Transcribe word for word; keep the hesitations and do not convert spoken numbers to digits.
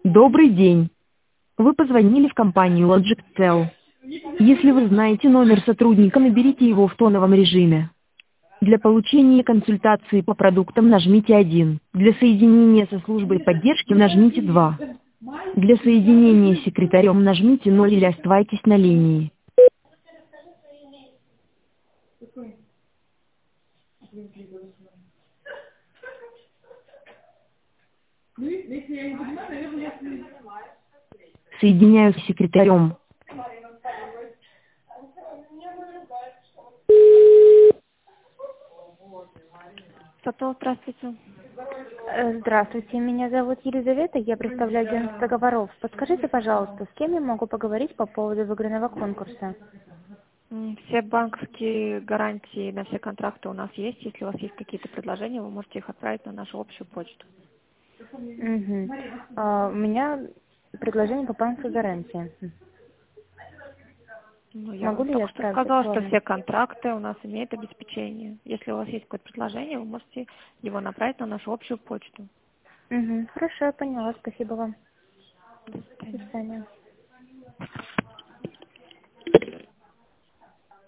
Добрый день. Вы позвонили в компанию Logictel. Если вы знаете номер сотрудника, наберите его в тоновом режиме. Для получения консультации по продуктам нажмите один. Для соединения со службой поддержки нажмите два. Для соединения с секретарем нажмите ноль или оставайтесь на линии. Соединяю с секретарем. Сатол, здравствуйте. Э, Здравствуйте, меня зовут Елизавета, я представляю агентство договоров. Подскажите, пожалуйста, с кем я могу поговорить по поводу выигранного конкурса? М, Все банковские гарантии на все контракты у нас есть. Если у вас есть какие-то предложения, вы можете их отправить на нашу общую почту. Мгм. А, у меня предложение по банковской гарантии. Ну, я Могу вам ли я только что отправить сказала, это что вам? все контракты у нас имеют обеспечение. Если у вас есть какое-то предложение, вы можете его направить на нашу общую почту. Мгм. Хорошо, я поняла, спасибо вам. До До свидания. свидания.